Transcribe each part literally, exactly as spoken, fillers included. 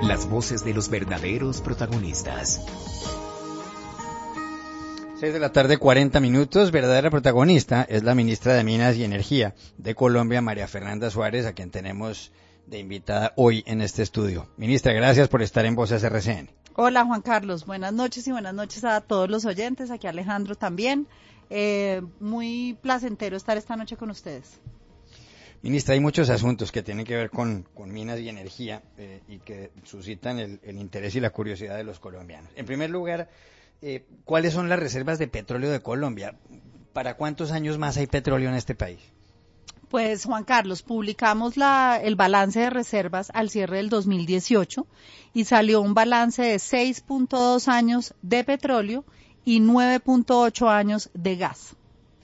Las voces de los verdaderos protagonistas. seis de la tarde, cuarenta minutos. Verdadera protagonista es la ministra de Minas y Energía de Colombia, María Fernanda Suárez, a quien tenemos de invitada hoy en este estudio. Ministra, gracias por estar en Voces R C N. Hola Juan Carlos, buenas noches y buenas noches a todos los oyentes, aquí Alejandro también. Eh, muy placentero estar esta noche con ustedes. Ministra, hay muchos asuntos que tienen que ver con, con minas y energía eh, y que suscitan el, el interés y la curiosidad de los colombianos. En primer lugar, eh, ¿cuáles son las reservas de petróleo de Colombia? ¿Para cuántos años más hay petróleo en este país? Pues Juan Carlos, publicamos la, el balance de reservas al cierre del dos mil dieciocho y salió un balance de seis punto dos años de petróleo y nueve punto ocho años de gas.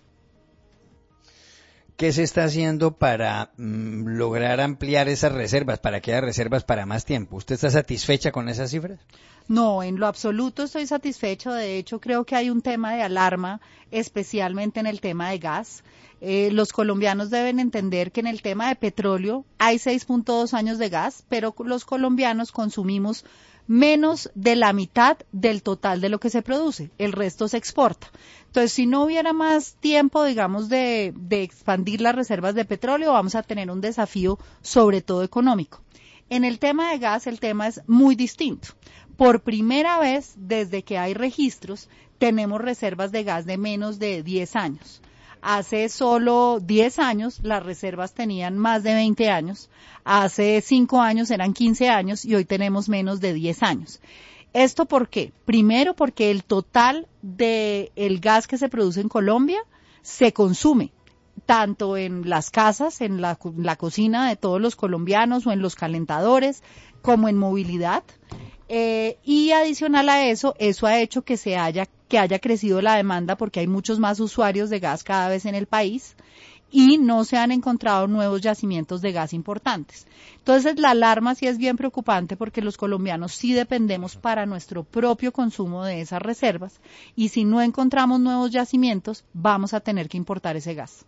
¿Qué se está haciendo para mm, lograr ampliar esas reservas, para que haya reservas para más tiempo? ¿Usted está satisfecha con esas cifras? No, en lo absoluto estoy satisfecho. De hecho, creo que hay un tema de alarma, especialmente en el tema de gas. Eh, los colombianos deben entender que en el tema de petróleo hay seis punto dos años de gas, pero los colombianos consumimos menos de la mitad del total de lo que se produce, el resto se exporta. Entonces, si no hubiera más tiempo, digamos, de, de expandir las reservas de petróleo, vamos a tener un desafío, sobre todo económico. En el tema de gas, el tema es muy distinto. Por primera vez, desde que hay registros, tenemos reservas de gas de menos de diez años. Hace solo diez años las reservas tenían más de veinte años, hace cinco años eran quince años y hoy tenemos menos de diez años. ¿Esto por qué? Primero porque el total del gas que se produce en Colombia se consume, tanto en las casas, en la, la cocina de todos los colombianos o en los calentadores, como en movilidad. Eh, y adicional a eso, eso ha hecho que se haya, que haya crecido la demanda porque hay muchos más usuarios de gas cada vez en el país y no se han encontrado nuevos yacimientos de gas importantes. Entonces la alarma sí es bien preocupante porque los colombianos sí dependemos para nuestro propio consumo de esas reservas y si no encontramos nuevos yacimientos vamos a tener que importar ese gas.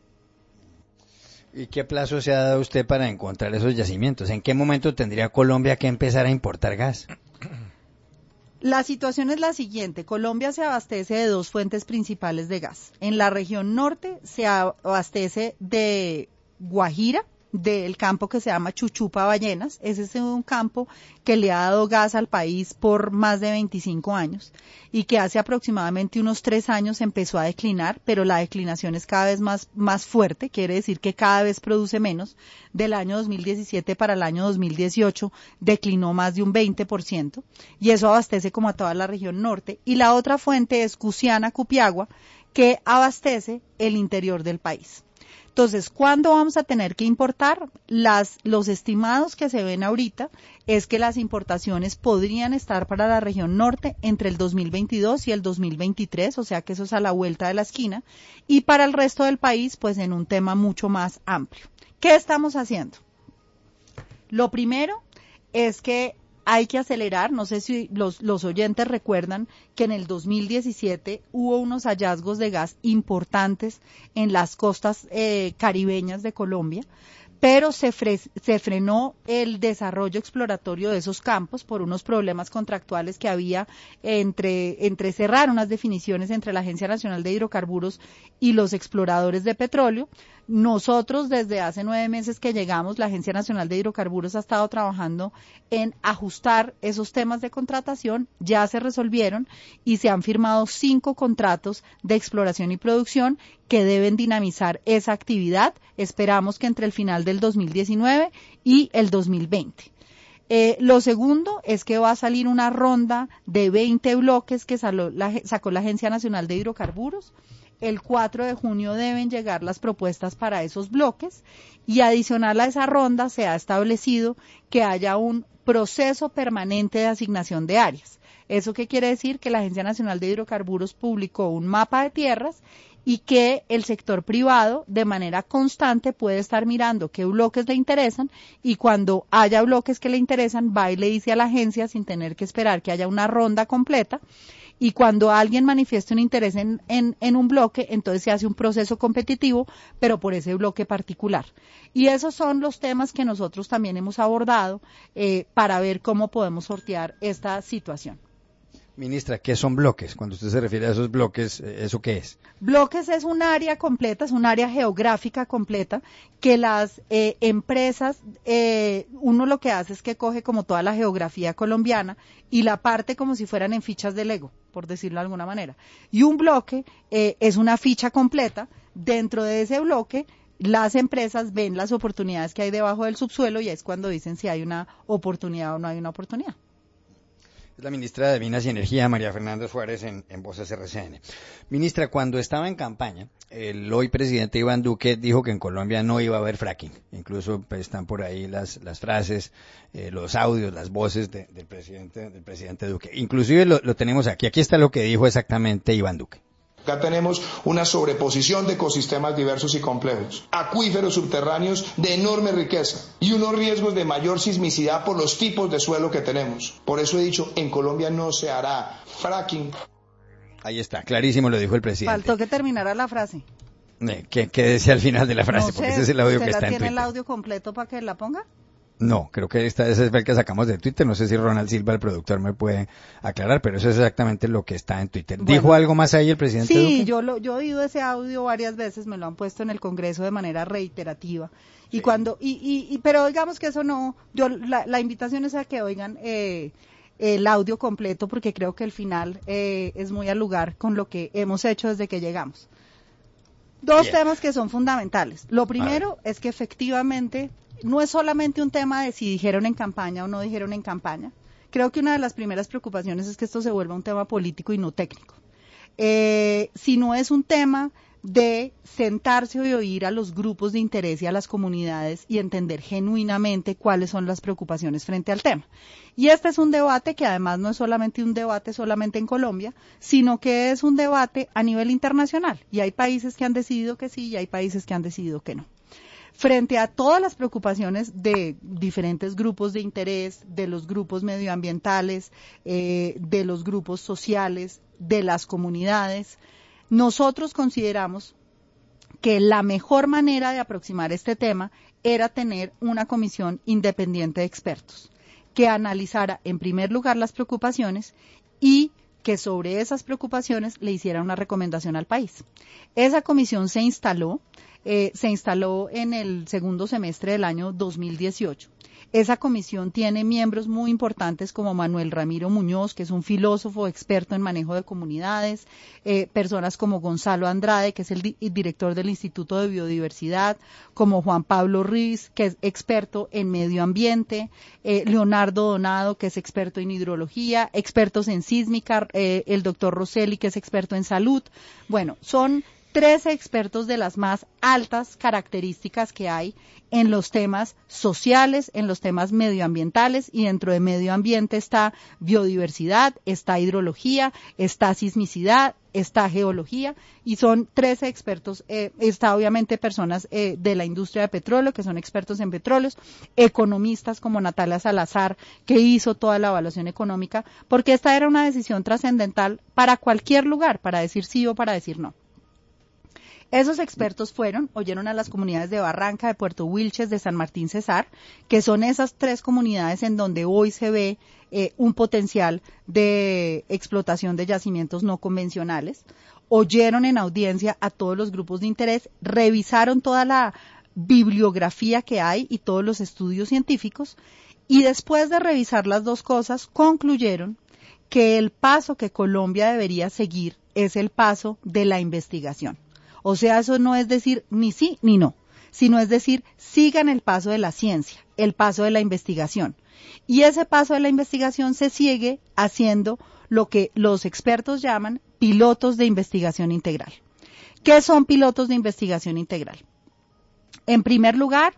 ¿Y qué plazo se ha dado usted para encontrar esos yacimientos? ¿En qué momento tendría Colombia que empezar a importar gas? La situación es la siguiente. Colombia se abastece de dos fuentes principales de gas. En la región norte se abastece de Guajira, del campo que se llama Chuchupa Ballenas. Ese es un campo que le ha dado gas al país por más de veinticinco años y que hace aproximadamente unos tres años empezó a declinar, pero la declinación es cada vez más, más fuerte, quiere decir que cada vez produce menos. Del año dos mil diecisiete para el año dos mil dieciocho declinó más de un veinte por ciento y eso abastece como a toda la región norte. Y la otra fuente es Cusiana Cupiagua, que abastece el interior del país. Entonces, ¿cuándo vamos a tener que importar? Las, los estimados que se ven ahorita es que las importaciones podrían estar para la región norte entre el dos mil veintidós y el dos mil veintitrés, o sea que eso es a la vuelta de la esquina, y para el resto del país, pues en un tema mucho más amplio. ¿Qué estamos haciendo? Lo primero es que hay que acelerar, no sé si los, los oyentes recuerdan que en el dos mil diecisiete hubo unos hallazgos de gas importantes en las costas eh, caribeñas de Colombia, pero se, fre se frenó el desarrollo exploratorio de esos campos por unos problemas contractuales que había entre, entre cerrar unas definiciones entre la Agencia Nacional de Hidrocarburos y los exploradores de petróleo. Nosotros desde hace nueve meses que llegamos, la Agencia Nacional de Hidrocarburos ha estado trabajando en ajustar esos temas de contratación, ya se resolvieron y se han firmado cinco contratos de exploración y producción que deben dinamizar esa actividad. Esperamos que entre el final del dos mil diecinueve y el dos mil veinte. Eh, lo segundo es que va a salir una ronda de veinte bloques que salió la, sacó la Agencia Nacional de Hidrocarburos. El cuatro de junio deben llegar las propuestas para esos bloques y adicional a esa ronda se ha establecido que haya un proceso permanente de asignación de áreas. ¿Eso qué quiere decir? Que la Agencia Nacional de Hidrocarburos publicó un mapa de tierras y que el sector privado de manera constante puede estar mirando qué bloques le interesan y cuando haya bloques que le interesan va y le dice a la agencia sin tener que esperar que haya una ronda completa. Y cuando alguien manifiesta un interés en, en, en un bloque, entonces se hace un proceso competitivo, pero por ese bloque particular. Y esos son los temas que nosotros también hemos abordado eh, para ver cómo podemos sortear esta situación. Ministra, ¿qué son bloques? Cuando usted se refiere a esos bloques, ¿eso qué es? Bloques es un área completa, es un área geográfica completa que las eh, empresas, eh, uno lo que hace es que coge como toda la geografía colombiana y la parte como si fueran en fichas de Lego, por decirlo de alguna manera. Y un bloque eh, es una ficha completa. Dentro de ese bloque, las empresas ven las oportunidades que hay debajo del subsuelo y es cuando dicen si hay una oportunidad o no hay una oportunidad. Es la ministra de Minas y Energía, María Fernanda Suárez, en, en Voces R C N. Ministra, cuando estaba en campaña, el hoy presidente Iván Duque dijo que en Colombia no iba a haber fracking. Incluso pues, están por ahí las, las frases, eh, los audios, las voces de, del presidente del presidente Duque. Inclusive lo, lo tenemos aquí. Aquí está lo que dijo exactamente Iván Duque. Acá tenemos una sobreposición de ecosistemas diversos y complejos, acuíferos subterráneos de enorme riqueza y unos riesgos de mayor sismicidad por los tipos de suelo que tenemos. Por eso he dicho, en Colombia no se hará fracking. Ahí está, clarísimo lo dijo el presidente. Faltó que terminara la frase. Eh, ¿Qué, qué decía al final de la frase? No sé, porque ese es el audio que está en ¿usted tiene Twitter. el audio completo para que la ponga? No, creo que esta, ese es el que sacamos de Twitter. No sé si Ronald Silva, el productor, me puede aclarar, pero eso es exactamente lo que está en Twitter. Bueno, ¿Dijo algo más ahí el presidente Sí, Duque? yo lo, yo he oído ese audio varias veces, me lo han puesto en el Congreso de manera reiterativa. Y Sí. cuando, y, y, y, pero digamos que eso no, yo, la, la invitación es a que oigan eh, el audio completo, porque creo que el final eh, es muy al lugar con lo que hemos hecho desde que llegamos. Dos Bien. temas que son fundamentales. Lo primero es que efectivamente no es solamente un tema de si dijeron en campaña o no dijeron en campaña. Creo que una de las primeras preocupaciones es que esto se vuelva un tema político y no técnico. Eh, si no es un tema de sentarse y oír a los grupos de interés y a las comunidades y entender genuinamente cuáles son las preocupaciones frente al tema. Y este es un debate que además no es solamente un debate solamente en Colombia, sino que es un debate a nivel internacional. Y hay países que han decidido que sí y hay países que han decidido que no. Frente a todas las preocupaciones de diferentes grupos de interés, de los grupos medioambientales, eh, de los grupos sociales, de las comunidades, nosotros consideramos que la mejor manera de aproximar este tema era tener una comisión independiente de expertos que analizara en primer lugar las preocupaciones y que sobre esas preocupaciones le hiciera una recomendación al país. Esa comisión se instaló, eh, se instaló en el segundo semestre del año dos mil dieciocho. Esa comisión tiene miembros muy importantes como Manuel Ramiro Muñoz, que es un filósofo experto en manejo de comunidades, eh, personas como Gonzalo Andrade, que es el di- director del Instituto de Biodiversidad, como Juan Pablo Ruiz, que es experto en medio ambiente, eh, Leonardo Donado, que es experto en hidrología, expertos en sísmica, eh, el doctor Rosselli, que es experto en salud. Bueno, son trece expertos de las más altas características que hay en los temas sociales, en los temas medioambientales, y dentro de medio ambiente está biodiversidad, está hidrología, está sismicidad, está geología, y son trece expertos, eh, está obviamente personas eh, de la industria de petróleo, que son expertos en petróleos, economistas como Natalia Salazar, que hizo toda la evaluación económica, porque esta era una decisión trascendental para cualquier lugar, para decir sí o para decir no. Esos expertos fueron, oyeron a las comunidades de Barranca, de Puerto Wilches, de San Martín Cesar, que son esas tres comunidades en donde hoy se ve eh, un potencial de explotación de yacimientos no convencionales. Oyeron en audiencia a todos los grupos de interés, revisaron toda la bibliografía que hay y todos los estudios científicos, y después de revisar las dos cosas, concluyeron que el paso que Colombia debería seguir es el paso de la investigación. O sea, eso no es decir ni sí ni no, sino es decir, sigan el paso de la ciencia, el paso de la investigación. Y ese paso de la investigación se sigue haciendo lo que los expertos llaman pilotos de investigación integral. ¿Qué son pilotos de investigación integral? En primer lugar,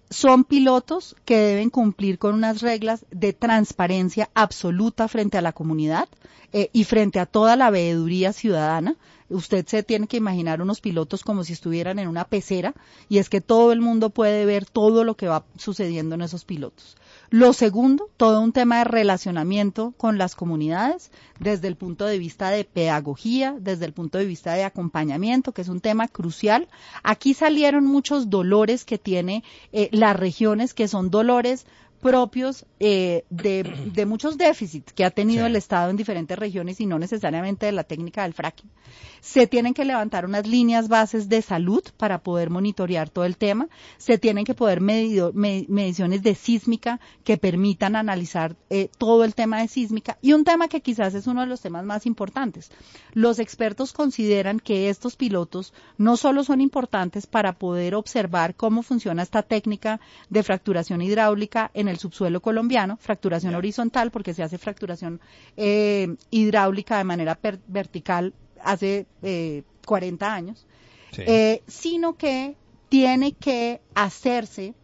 son pilotos que deben cumplir con unas reglas de transparencia absoluta frente a la comunidad eh, y frente a toda la veeduría ciudadana. Usted se tiene que imaginar unos pilotos como si estuvieran en una pecera, y es que todo el mundo puede ver todo lo que va sucediendo en esos pilotos. Lo segundo, todo un tema de relacionamiento con las comunidades, desde el punto de vista de pedagogía, desde el punto de vista de acompañamiento, que es un tema crucial. Aquí salieron muchos dolores que tiene eh, las regiones, que son dolores propios eh, de, de muchos déficits que ha tenido sí. el Estado en diferentes regiones y no necesariamente de la técnica del fracking. Se tienen que levantar unas líneas bases de salud para poder monitorear todo el tema. Se tienen que poder medir med, mediciones de sísmica que permitan analizar eh, todo el tema de sísmica. Y un tema que quizás es uno de los temas más importantes. Los expertos consideran que estos pilotos no solo son importantes para poder observar cómo funciona esta técnica de fracturación hidráulica en el subsuelo colombiano, fracturación yeah. horizontal, porque se hace fracturación eh, hidráulica de manera per, vertical hace eh, cuarenta años, sí. eh, sino que tiene que hacerse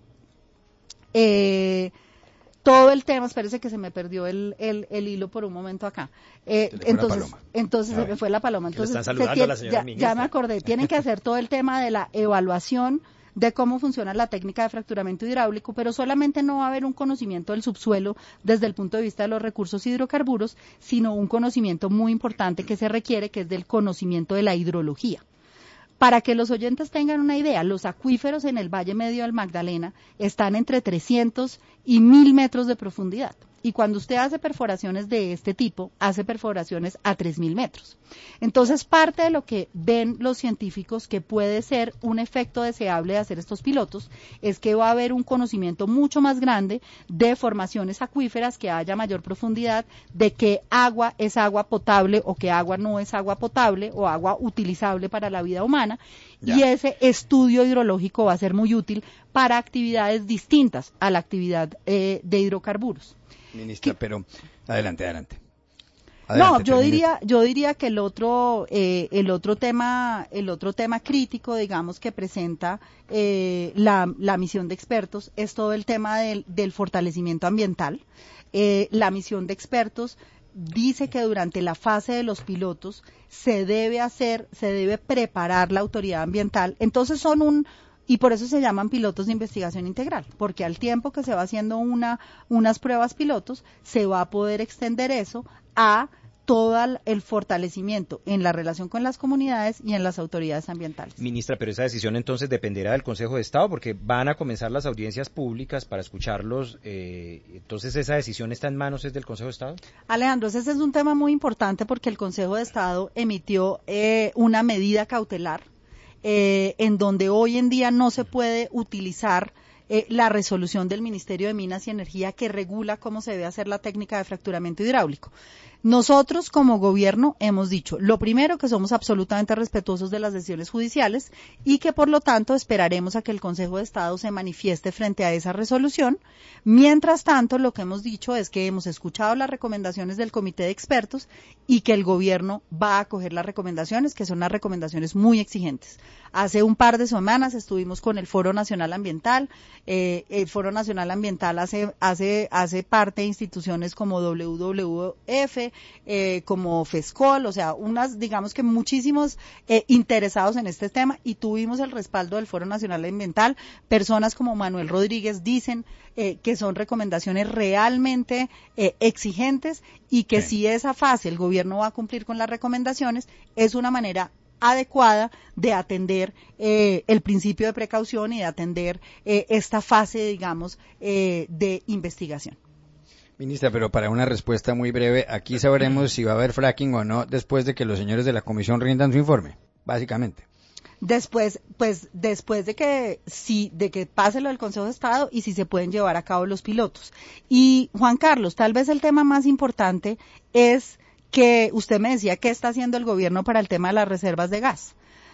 eh, todo el tema. Espérese que se me perdió el, el, el hilo por un momento acá. Eh, entonces, entonces se me fue la paloma. Entonces, se tiene, la ya, ya me acordé, tienen que hacer todo el tema de la evaluación de cómo funciona la técnica de fracturamiento hidráulico, pero solamente no va a haber un conocimiento del subsuelo desde el punto de vista de los recursos hidrocarburos, sino un conocimiento muy importante que se requiere, que es del conocimiento de la hidrología. Para que los oyentes tengan una idea, los acuíferos en el Valle Medio del Magdalena están entre trescientos y mil metros de profundidad. Y cuando usted hace perforaciones de este tipo, hace perforaciones a tres mil metros. Entonces, parte de lo que ven los científicos que puede ser un efecto deseable de hacer estos pilotos es que va a haber un conocimiento mucho más grande de formaciones acuíferas, que haya mayor profundidad, de qué agua es agua potable o qué agua no es agua potable o agua utilizable para la vida humana. Ya. Y ese estudio hidrológico va a ser muy útil para actividades distintas a la actividad eh, de hidrocarburos. Ministra, pero adelante, adelante. adelante no, yo termine. diría, yo diría que el otro, eh, el otro tema, el otro tema crítico, digamos, que presenta eh, la, la misión de expertos es todo el tema del, del fortalecimiento ambiental. Eh, la misión de expertos dice que durante la fase de los pilotos se debe hacer, se debe preparar la autoridad ambiental. Entonces son un Y por eso se llaman pilotos de investigación integral, porque al tiempo que se va haciendo una, unas pruebas pilotos, se va a poder extender eso a todo el fortalecimiento en la relación con las comunidades y en las autoridades ambientales. Ministra, pero esa decisión entonces dependerá del Consejo de Estado, porque van a comenzar las audiencias públicas para escucharlos. Eh, entonces, ¿esa decisión está en manos es del Consejo de Estado? Alejandro, ese es un tema muy importante porque el Consejo de Estado emitió eh, una medida cautelar Eh, en donde hoy en día no se puede utilizar eh, la resolución del Ministerio de Minas y Energía que regula cómo se debe hacer la técnica de fracturamiento hidráulico. Nosotros como gobierno hemos dicho, lo primero, que somos absolutamente respetuosos de las decisiones judiciales y que por lo tanto esperaremos a que el Consejo de Estado se manifieste frente a esa resolución. Mientras tanto, lo que hemos dicho es que hemos escuchado las recomendaciones del Comité de Expertos y que el gobierno va a acoger las recomendaciones, que son unas recomendaciones muy exigentes. Hace un par de semanas estuvimos con el Foro Nacional Ambiental. Eh, el Foro Nacional Ambiental hace, hace, hace parte de instituciones como W W F, Eh, como FESCOL, o sea, unas, digamos que muchísimos eh, interesados en este tema, y tuvimos el respaldo del Foro Nacional Ambiental. Personas como Manuel Rodríguez dicen eh, que son recomendaciones realmente eh, exigentes y que sí. Si esa fase el gobierno va a cumplir con las recomendaciones, es una manera adecuada de atender eh, el principio de precaución y de atender eh, esta fase, digamos, eh, de investigación. Ministra, pero para una respuesta muy breve, aquí sabremos si va a haber fracking o no después de que los señores de la comisión rindan su informe, básicamente. Después, pues, después de que sí, de que pase lo del Consejo de Estado y si se pueden llevar a cabo los pilotos. Y Juan Carlos, tal vez el tema más importante es que usted me decía qué está haciendo el gobierno para el tema de las reservas de gas.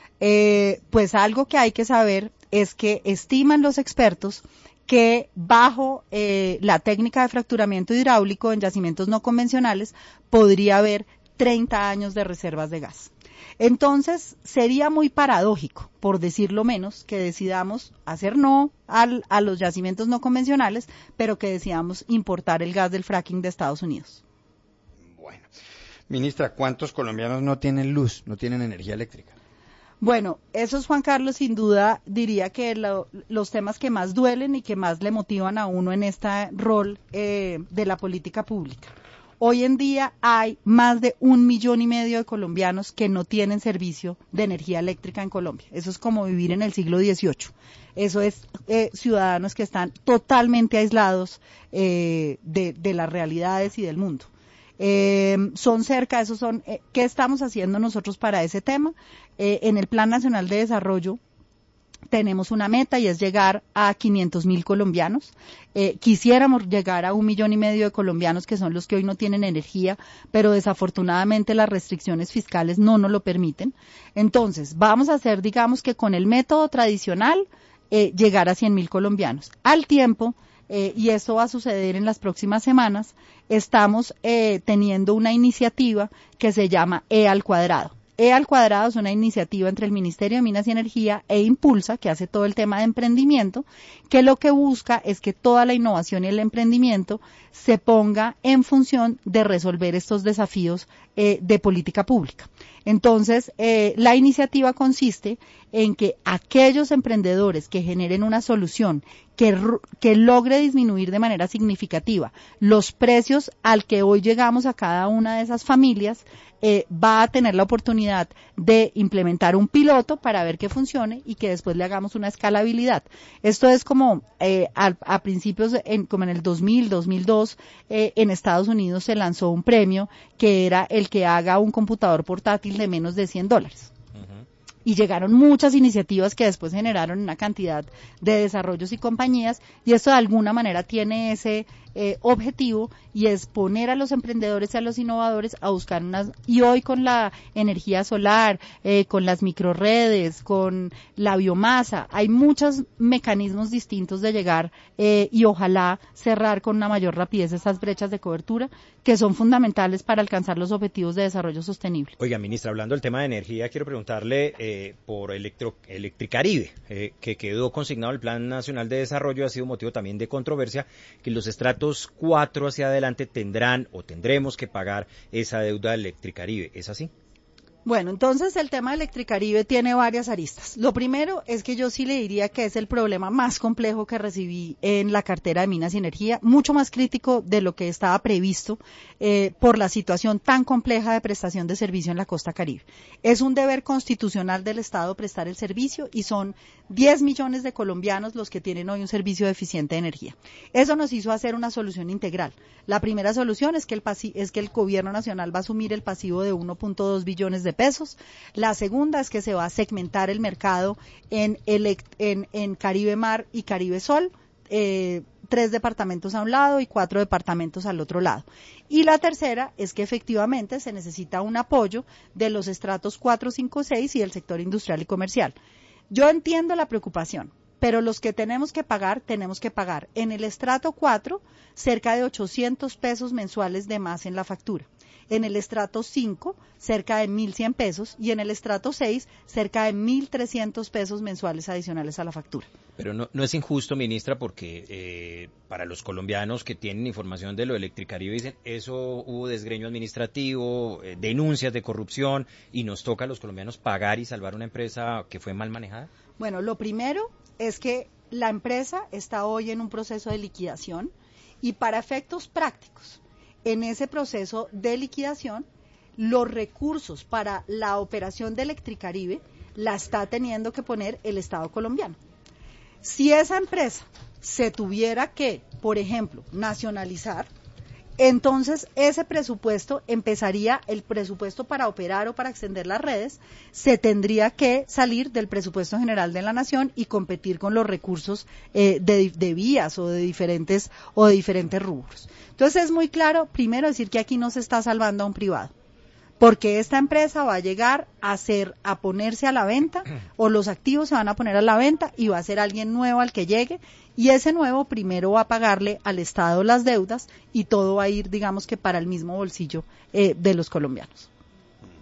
Eh, pues algo que hay que saber es que estiman los expertos que bajo eh, la técnica de fracturamiento hidráulico en yacimientos no convencionales podría haber treinta años de reservas de gas. Entonces, sería muy paradójico, por decirlo menos, que decidamos hacer no al, a los yacimientos no convencionales, pero que decidamos importar el gas del fracking de Estados Unidos. Bueno, ministra, ¿cuántos colombianos no tienen luz, no tienen energía eléctrica? Bueno, esos, Juan Carlos, sin duda diría que lo, los temas que más duelen y que más le motivan a uno en este rol eh, de la política pública. Hoy en día hay más de un millón y medio de colombianos que no tienen servicio de energía eléctrica en Colombia. Eso es como vivir en el siglo dieciocho. Eso es eh, ciudadanos que están totalmente aislados eh, de, de las realidades y del mundo. Eh, son cerca, esos son, eh, ¿qué estamos haciendo nosotros para ese tema? Eh, en el Plan Nacional de Desarrollo tenemos una meta y es llegar a quinientos mil colombianos. Eh, quisiéramos llegar a un millón y medio de colombianos que son los que hoy no tienen energía, pero desafortunadamente las restricciones fiscales no nos lo permiten. Entonces, vamos a hacer, digamos que con el método tradicional, eh, llegar a cien mil colombianos. Al tiempo, Eh, y esto va a suceder en las próximas semanas, estamos eh, teniendo una iniciativa que se llama E al cuadrado. E al cuadrado es una iniciativa entre el Ministerio de Minas y Energía e Impulsa, que hace todo el tema de emprendimiento, que lo que busca es que toda la innovación y el emprendimiento se ponga en función de resolver estos desafíos eh, de política pública. Entonces, eh, la iniciativa consiste en que aquellos emprendedores que generen una solución que, que logre disminuir de manera significativa los precios al que hoy llegamos a cada una de esas familias, eh, va a tener la oportunidad de implementar un piloto para ver que funcione y que después le hagamos una escalabilidad. Esto es como eh, a, a principios, en, como en el dos mil, dos mil dos, eh, en Estados Unidos se lanzó un premio que era el que haga un computador portátil de menos de cien dólares. Y llegaron muchas iniciativas que después generaron una cantidad de desarrollos y compañías, y esto de alguna manera tiene ese eh, objetivo, y es poner a los emprendedores y a los innovadores a buscar unas, y hoy con la energía solar, eh, con las microredes, con la biomasa, hay muchos mecanismos distintos de llegar eh, y ojalá cerrar con una mayor rapidez esas brechas de cobertura que son fundamentales para alcanzar los objetivos de desarrollo sostenible. Oiga, ministra, hablando del tema de energía, quiero preguntarle eh, por Electro, Electricaribe, eh, que quedó consignado el Plan Nacional de Desarrollo, ha sido motivo también de controversia, que los estratos cuatro hacia adelante tendrán o tendremos que pagar esa deuda de Electricaribe. ¿Es así? Bueno, entonces el tema de Electricaribe tiene varias aristas. Lo primero es que yo sí le diría que es el problema más complejo que recibí en la cartera de Minas y Energía, mucho más crítico de lo que estaba previsto eh, por la situación tan compleja de prestación de servicio en la costa Caribe. Es un deber constitucional del Estado prestar el servicio y son diez millones de colombianos los que tienen hoy un servicio deficiente de energía. Eso nos hizo hacer una solución integral. La primera solución es que el, pasi- es que el gobierno nacional va a asumir el pasivo de uno punto dos billones de pesos. La segunda es que se va a segmentar el mercado en, elect, en, en Caribe Mar y Caribe Sol, eh, tres departamentos a un lado y cuatro departamentos al otro lado. Y la tercera es que efectivamente se necesita un apoyo de los estratos cuatro, cinco, seis y del sector industrial y comercial. Yo entiendo la preocupación, pero los que tenemos que pagar, tenemos que pagar. En el estrato cuatro, cerca de ochocientos pesos mensuales de más en la factura. En el estrato cinco, cerca de mil cien pesos, y en el estrato seis, cerca de mil trescientos pesos mensuales adicionales a la factura. Pero no, no es injusto, ministra, porque eh, para los colombianos que tienen información de lo de Electricaribe dicen, eso hubo desgreño administrativo, eh, denuncias de corrupción, y nos toca a los colombianos pagar y salvar una empresa que fue mal manejada. Bueno, lo primero es que la empresa está hoy en un proceso de liquidación, y para efectos prácticos, en ese proceso de liquidación, los recursos para la operación de Electricaribe la está teniendo que poner el Estado colombiano. Si esa empresa se tuviera que, por ejemplo, nacionalizar, entonces ese presupuesto empezaría, el presupuesto para operar o para extender las redes, se tendría que salir del presupuesto general de la nación y competir con los recursos eh, de, de vías o de diferentes o de diferentes rubros. Entonces es muy claro, primero decir que aquí no se está salvando a un privado, porque esta empresa va a llegar a ser, a ponerse a la venta, o los activos se van a poner a la venta y va a ser alguien nuevo al que llegue, y ese nuevo primero va a pagarle al Estado las deudas y todo va a ir, digamos que para el mismo bolsillo eh, de los colombianos.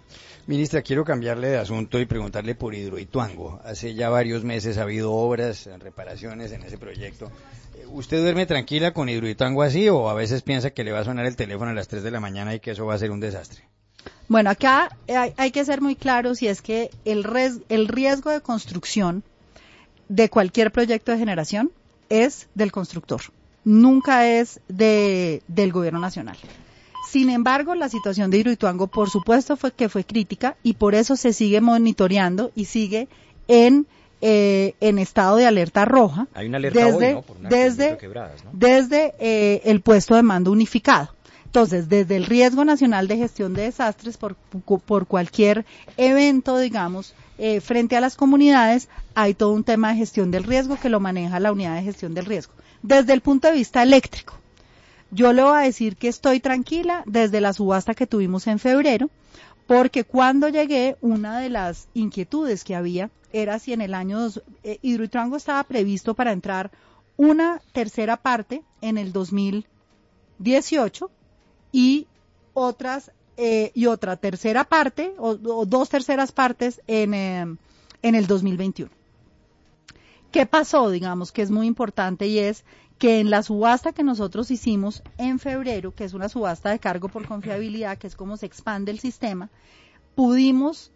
Ministra, quiero cambiarle de asunto y preguntarle por Hidroituango. Hace ya varios meses ha habido obras, reparaciones en ese proyecto. ¿Usted duerme tranquila con Hidroituango así o a veces piensa que le va a sonar el teléfono a las tres de la mañana y que eso va a ser un desastre? Bueno, acá hay, hay que ser muy claros y es que el, res, el riesgo de construcción de cualquier proyecto de generación es del constructor, nunca es de, del gobierno nacional. Sin embargo, la situación de Hidroituango, por supuesto, fue que fue crítica y por eso se sigue monitoreando y sigue en eh, en estado de alerta roja. Hay una alerta desde, hoy, ¿no? Por una desde, de quebradas, ¿no? desde eh, el puesto de mando unificado. Entonces, desde el Riesgo Nacional de Gestión de Desastres, por, por cualquier evento, digamos, eh, frente a las comunidades, hay todo un tema de gestión del riesgo que lo maneja la unidad de gestión del riesgo. Desde el punto de vista eléctrico, yo le voy a decir que estoy tranquila desde la subasta que tuvimos en febrero, porque cuando llegué, una de las inquietudes que había era si en el año dos, eh, Hidroituango estaba previsto para entrar una tercera parte en el dos mil dieciocho y otras eh, y otra tercera parte o, o dos terceras partes en eh, en el dos mil veintiuno. ¿Qué pasó? Digamos que es muy importante y es que en la subasta que nosotros hicimos en febrero, que es una subasta de cargo por confiabilidad, que es como se expande el sistema, pudimos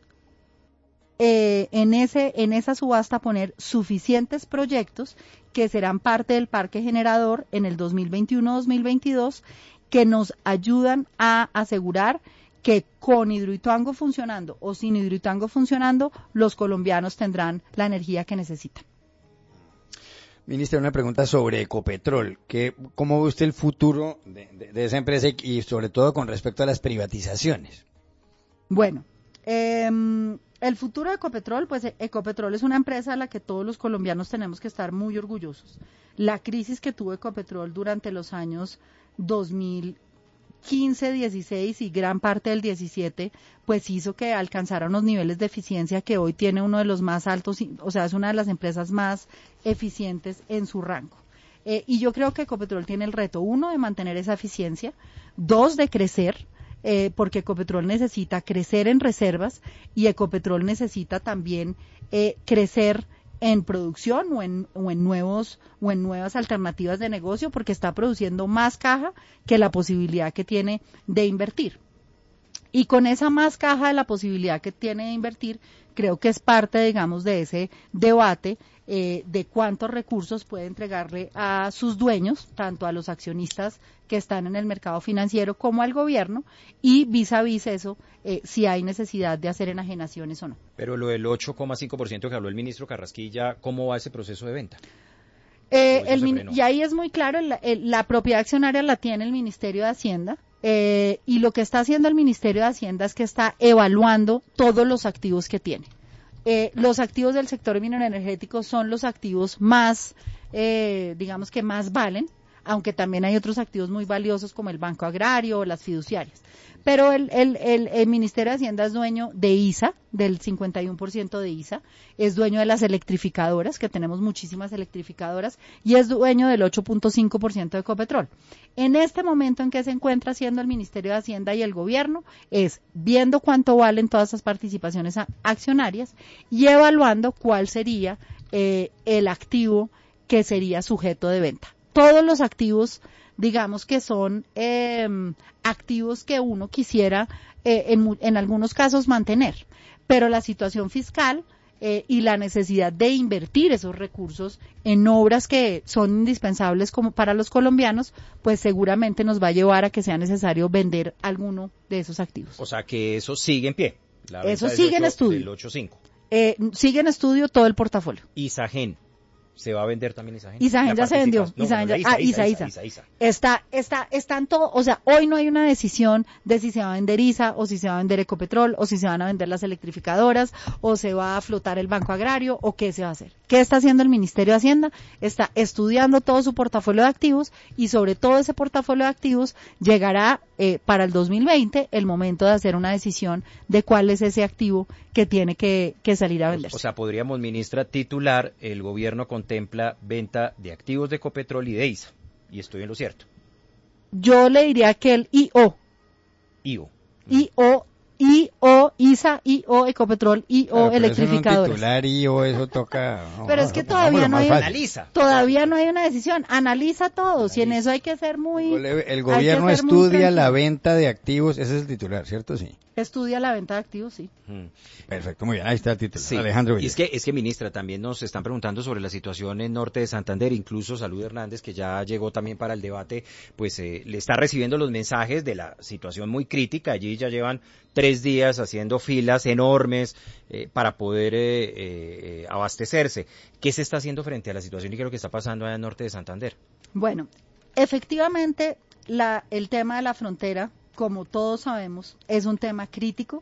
eh, en ese en esa subasta poner suficientes proyectos que serán parte del parque generador en el dos mil veintiuno dos mil veintidós, que nos ayudan a asegurar que con Hidroituango funcionando o sin Hidroituango funcionando, los colombianos tendrán la energía que necesitan. Ministra, una pregunta sobre Ecopetrol. ¿Qué, ¿Cómo ve usted el futuro de, de, de esa empresa y sobre todo con respecto a las privatizaciones? Bueno, eh, el futuro de Ecopetrol, pues Ecopetrol es una empresa a la que todos los colombianos tenemos que estar muy orgullosos. La crisis que tuvo Ecopetrol durante los años dos mil quince, dieciséis y gran parte del diecisiete, pues hizo que alcanzara unos niveles de eficiencia que hoy tiene uno de los más altos, o sea, es una de las empresas más eficientes en su rango. Eh, y yo creo que Ecopetrol tiene el reto, uno, de mantener esa eficiencia, dos, de crecer, eh, porque Ecopetrol necesita crecer en reservas y Ecopetrol necesita también eh, crecer en producción o en, o en nuevos o en nuevas alternativas de negocio, porque está produciendo más caja que la posibilidad que tiene de invertir. Y con esa más caja de la posibilidad que tiene de invertir, creo que es parte, digamos, de ese debate eh, de cuántos recursos puede entregarle a sus dueños, tanto a los accionistas que están en el mercado financiero como al gobierno, y vis a vis eso, eh, si hay necesidad de hacer enajenaciones o no. Pero lo del ocho coma cinco por ciento que habló el ministro Carrasquilla, ¿cómo va ese proceso de venta? Eh, el, y ahí es muy claro, el, el, la propiedad accionaria la tiene el Ministerio de Hacienda, eh, y lo que está haciendo el Ministerio de Hacienda es que está evaluando todos los activos que tiene. Eh, los activos del sector mineroenergético son los activos más, eh, digamos que más valen, aunque también hay otros activos muy valiosos como el Banco Agrario o las fiduciarias. Pero el, el, el, el Ministerio de Hacienda es dueño de I S A, del cincuenta y uno por ciento de I S A, es dueño de las electrificadoras, que tenemos muchísimas electrificadoras, y es dueño del ocho punto cinco por ciento de Ecopetrol. En este momento en que se encuentra haciendo el Ministerio de Hacienda y el gobierno, es viendo cuánto valen todas esas participaciones accionarias y evaluando cuál sería eh, el activo que sería sujeto de venta. Todos los activos, digamos que son eh, activos que uno quisiera eh, en, en algunos casos mantener, pero la situación fiscal eh, y la necesidad de invertir esos recursos en obras que son indispensables como para los colombianos, pues seguramente nos va a llevar a que sea necesario vender alguno de esos activos. O sea que eso sigue en pie. La eso sigue en estudio. Del ocho punto cinco. Eh, sigue en estudio todo el portafolio. Isagen. ¿Se va a vender también Isagen? Isagen ya se vendió. No, Isagen no, ya, Isa, ah, Isa, Isa, Isa. Isa, Isa. Está, está, están todo, o sea, hoy no hay una decisión de si se va a vender Isa, o si se va a vender Ecopetrol, o si se van a vender las electrificadoras, o se va a flotar el Banco Agrario, o qué se va a hacer. ¿Qué está haciendo el Ministerio de Hacienda? Está estudiando todo su portafolio de activos, y sobre todo ese portafolio de activos llegará eh, para el dos mil veinte el momento de hacer una decisión de cuál es ese activo que tiene que, que salir a venderse. O sea, podríamos, ministra, titular, el gobierno contempla venta de activos de Ecopetrol y de I S A, y estoy en lo cierto. Yo le diría que el I O. I O. I O I O, ISA, I O, Ecopetrol, I O, Claro, pero electrificadores. Eso es un titular y o eso toca. No, Pero no, es que no, todavía pongámoslo no más hay, fácil. Analiza. todavía no hay una decisión. Analiza todo. Si en eso hay que ser muy. El hay que gobierno ser muy estudia la tranquilo. venta de activos, ese es el titular, ¿cierto? Sí. Estudia la venta de activos, sí. Perfecto, muy bien, ahí está el título. Sí, Alejandro y es Villar. que, es que, ministra, también nos están preguntando sobre la situación en Norte de Santander, incluso Salud Hernández, que ya llegó también para el debate, pues eh, le está recibiendo los mensajes de la situación muy crítica. Allí ya llevan tres días haciendo filas enormes eh, para poder eh, eh, abastecerse. ¿Qué se está haciendo frente a la situación y qué es lo que está pasando allá en Norte de Santander? Bueno, efectivamente, la, el tema de la frontera, como todos sabemos, es un tema crítico.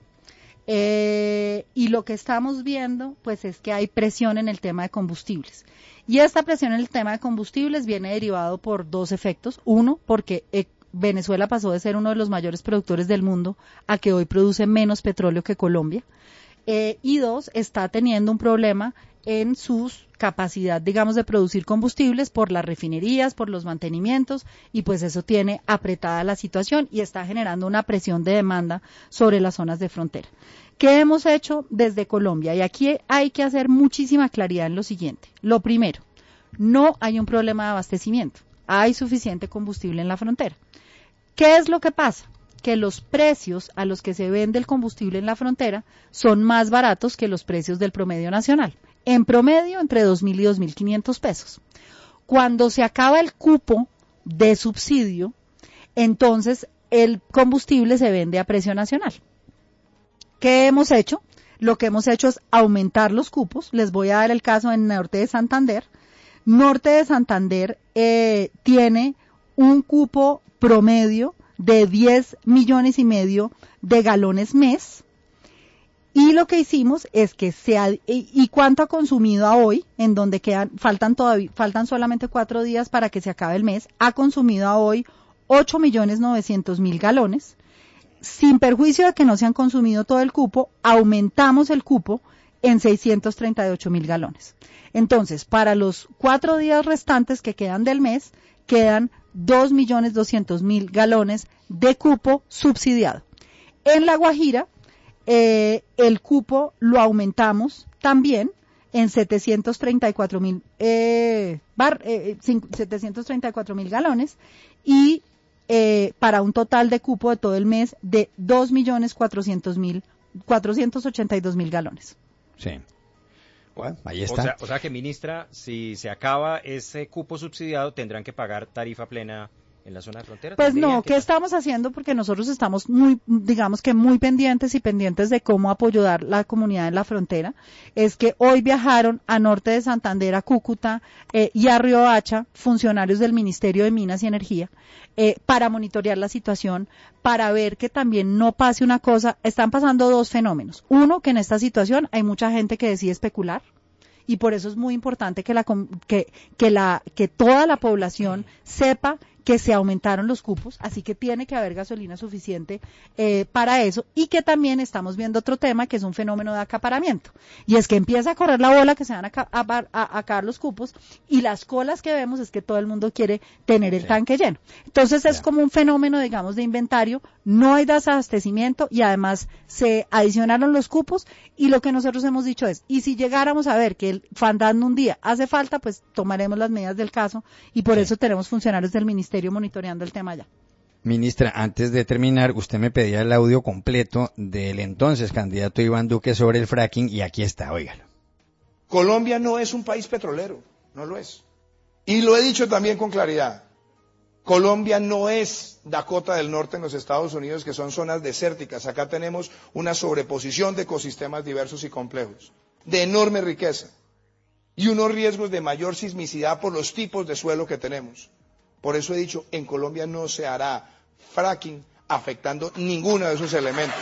Eh, y lo que estamos viendo, pues, es que hay presión en el tema de combustibles. Y esta presión en el tema de combustibles viene derivado por dos efectos. Uno, porque eh, Venezuela pasó de ser uno de los mayores productores del mundo a que hoy produce menos petróleo que Colombia. Eh, y dos, está teniendo un problema en su capacidad, digamos, de producir combustibles por las refinerías, por los mantenimientos, y pues eso tiene apretada la situación y está generando una presión de demanda sobre las zonas de frontera. ¿Qué hemos hecho desde Colombia? Y aquí hay que hacer muchísima claridad en lo siguiente. Lo primero, no hay un problema de abastecimiento, hay suficiente combustible en la frontera. ¿Qué es lo que pasa? Que los precios a los que se vende el combustible en la frontera son más baratos que los precios del promedio nacional. En promedio, entre dos mil y dos mil quinientos pesos. Cuando se acaba el cupo de subsidio, entonces el combustible se vende a precio nacional. ¿Qué hemos hecho? Lo que hemos hecho es aumentar los cupos. Les voy a dar el caso en Norte de Santander. Norte de Santander eh, tiene un cupo promedio de diez millones y medio de galones mes. Y lo que hicimos es que se ha, y, y cuánto ha consumido a hoy, en donde quedan, faltan todavía, faltan solamente cuatro días para que se acabe el mes, ha consumido a hoy ocho millones novecientos mil galones. Sin perjuicio de que no se han consumido todo el cupo, aumentamos el cupo en seiscientos treinta y ocho mil galones. Entonces, para los cuatro días restantes que quedan del mes, quedan dos millones doscientos mil galones de cupo subsidiado. En La Guajira, eh, el cupo lo aumentamos también en setecientos treinta y cuatro mil eh, eh, setecientos treinta y cuatro mil galones y eh, para un total de cupo de todo el mes de dos millones cuatrocientos mil cuatrocientos ochenta y dos mil galones. Sí. Bueno, ahí está. O sea, o sea que, ministra, si se acaba ese cupo subsidiado, tendrán que pagar tarifa plena en la zona de frontera. Pues no, que ¿qué estamos haciendo? Porque nosotros estamos muy, digamos que muy pendientes y pendientes de cómo apoyar la comunidad en la frontera. Es que hoy viajaron a Norte de Santander, a Cúcuta eh, y a Riohacha funcionarios del Ministerio de Minas y Energía eh, para monitorear la situación, para ver que también no pase una cosa. Están pasando dos fenómenos. Uno, que en esta situación hay mucha gente que decide especular. Y por eso es muy importante que la que que la que toda la población sepa que se aumentaron los cupos, así que tiene que haber gasolina suficiente eh, para eso, y que también estamos viendo otro tema que es un fenómeno de acaparamiento, y es que empieza a correr la bola que se van a, a, a, a acabar los cupos, y las colas que vemos es que todo el mundo quiere tener el sí. tanque lleno. Entonces es yeah. como un fenómeno, digamos, de inventario, no hay desabastecimiento y además se adicionaron los cupos, y lo que nosotros hemos dicho es, y si llegáramos a ver que el faltando un día hace falta, pues tomaremos las medidas del caso, y por sí. eso tenemos funcionarios del Ministerio monitoreando el tema ya. Ministra, antes de terminar, usted me pedía el audio completo del entonces candidato Iván Duque sobre el fracking y aquí está, óigalo. Colombia no es un país petrolero, no lo es. Y lo he dicho también con claridad. Colombia no es Dakota del Norte en los Estados Unidos, que son zonas desérticas. Acá tenemos una sobreposición de ecosistemas diversos y complejos, de enorme riqueza y unos riesgos de mayor sismicidad por los tipos de suelo que tenemos. Por eso he dicho, en Colombia no se hará fracking afectando ninguno de esos elementos.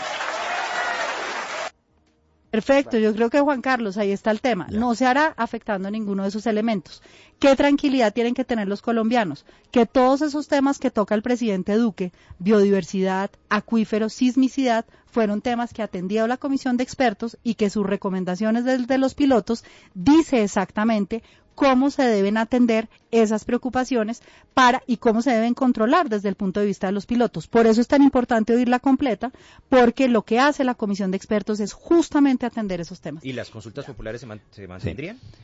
Perfecto, yo creo que Juan Carlos, ahí está el tema. Ya. No se hará afectando ninguno de esos elementos. ¿Qué tranquilidad tienen que tener los colombianos? Que todos esos temas que toca el presidente Duque, biodiversidad, acuíferos, sismicidad, fueron temas que atendió la comisión de expertos y que sus recomendaciones desde los pilotos dice exactamente cómo se deben atender esas preocupaciones para y cómo se deben controlar desde el punto de vista de los pilotos. Por eso es tan importante oírla completa, porque lo que hace la comisión de expertos es justamente atender esos temas. ¿Y las consultas populares se, man se mantendrían? Sí.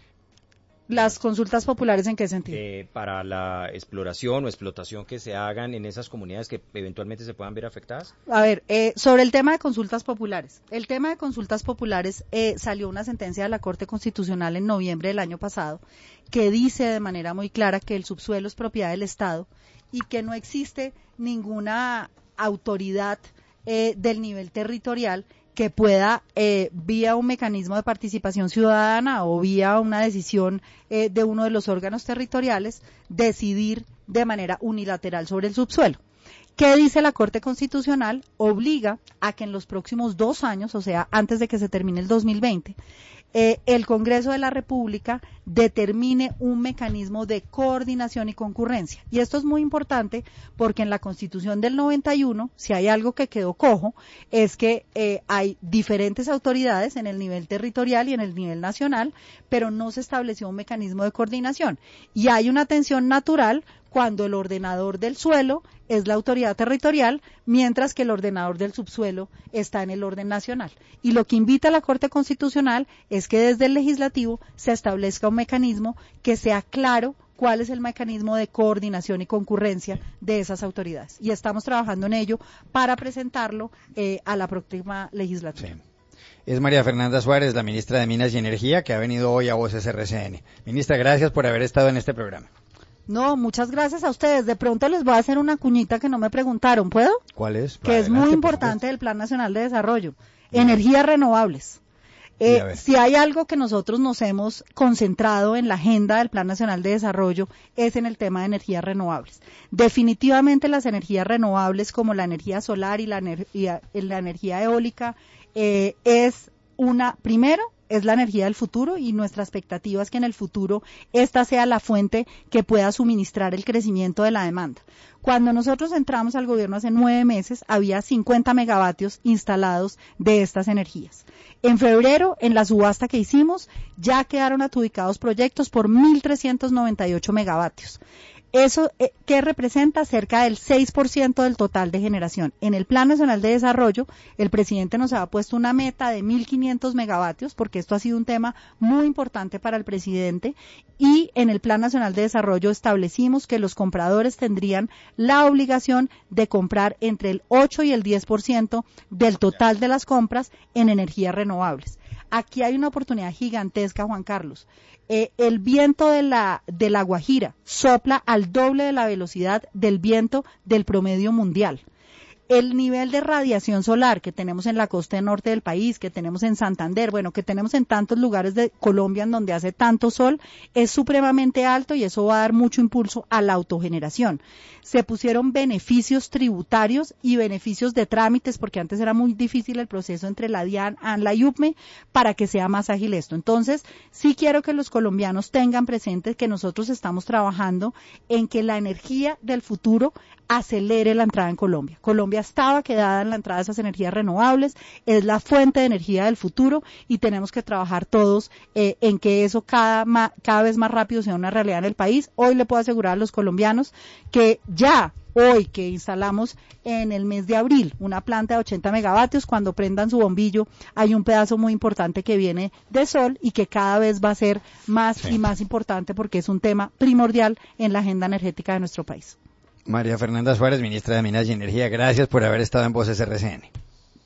¿Las consultas populares en qué sentido? Eh, para la exploración o explotación que se hagan en esas comunidades que eventualmente se puedan ver afectadas. A ver, eh, sobre el tema de consultas populares. El tema de consultas populares eh, salió una sentencia de la Corte Constitucional en noviembre del año pasado que dice de manera muy clara que el subsuelo es propiedad del Estado y que no existe ninguna autoridad eh, del nivel territorial que pueda, eh, vía un mecanismo de participación ciudadana o vía una decisión eh, de uno de los órganos territoriales, decidir de manera unilateral sobre el subsuelo. ¿Qué dice la Corte Constitucional? Obliga a que en los próximos dos años, o sea, antes de que se termine el dos mil veinte, eh, el Congreso de la República determine un mecanismo de coordinación y concurrencia. Y esto es muy importante porque en la Constitución del noventa y uno, si hay algo que quedó cojo, es que eh, hay diferentes autoridades en el nivel territorial y en el nivel nacional, pero no se estableció un mecanismo de coordinación. Y hay una tensión natural cuando el ordenador del suelo es la autoridad territorial, mientras que el ordenador del subsuelo está en el orden nacional. Y lo que invita a la Corte Constitucional es que desde el legislativo se establezca un mecanismo que sea claro cuál es el mecanismo de coordinación y concurrencia de esas autoridades. Y estamos trabajando en ello para presentarlo eh, a la próxima legislatura. Sí. Es María Fernanda Suárez, la ministra de Minas y Energía, que ha venido hoy a Voces R C N. Ministra, gracias por haber estado en este programa. No, muchas gracias a ustedes. De pronto les voy a hacer una cuñita que no me preguntaron, ¿puedo? ¿Cuál es? Que Adelante, es muy importante del Plan Nacional de Desarrollo. Bien. Energías renovables. Eh, si hay algo que nosotros nos hemos concentrado en la agenda del Plan Nacional de Desarrollo es en el tema de energías renovables. Definitivamente las energías renovables como la energía solar y la energía, la energía eólica eh, es una, primero, es la energía del futuro y nuestra expectativa es que en el futuro esta sea la fuente que pueda suministrar el crecimiento de la demanda. Cuando nosotros entramos al gobierno hace nueve meses, había cincuenta megavatios instalados de estas energías. En febrero, en la subasta que hicimos, ya quedaron adjudicados proyectos por mil trescientos noventa y ocho megavatios. Eso eh, que representa cerca del seis por ciento del total de generación. En el Plan Nacional de Desarrollo, el presidente nos ha puesto una meta de mil quinientos megavatios, porque esto ha sido un tema muy importante para el presidente, y en el Plan Nacional de Desarrollo establecimos que los compradores tendrían la obligación de comprar entre el ocho y el diez por ciento del total de las compras en energías renovables. Aquí hay una oportunidad gigantesca, Juan Carlos. Eh, el viento de la, de la Guajira sopla al doble de la velocidad del viento del promedio mundial. El nivel de radiación solar que tenemos en la costa norte del país, que tenemos en Santander, bueno, que tenemos en tantos lugares de Colombia en donde hace tanto sol, es supremamente alto y eso va a dar mucho impulso a la autogeneración. Se pusieron beneficios tributarios y beneficios de trámites, porque antes era muy difícil el proceso entre la DIAN, ANLA y U P M E, para que sea más ágil esto. Entonces, sí quiero que los colombianos tengan presente que nosotros estamos trabajando en que la energía del futuro acelere la entrada en Colombia. Colombia estaba quedada en la entrada de esas energías renovables, es la fuente de energía del futuro y tenemos que trabajar todos eh, en que eso cada, ma, cada vez más rápido sea una realidad en el país. Hoy le puedo asegurar a los colombianos que ya hoy que instalamos en el mes de abril una planta de ochenta megavatios, cuando prendan su bombillo hay un pedazo muy importante que viene de sol y que cada vez va a ser más sí. y más importante porque es un tema primordial en la agenda energética de nuestro país. María Fernanda Suárez, ministra de Minas y Energía, gracias por haber estado en Voces R C N.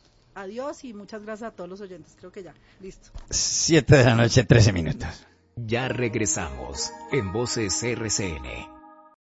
Adiós y muchas gracias a todos los oyentes. Creo que ya, listo. Siete de la noche, trece minutos. Ya regresamos en Voces R C N.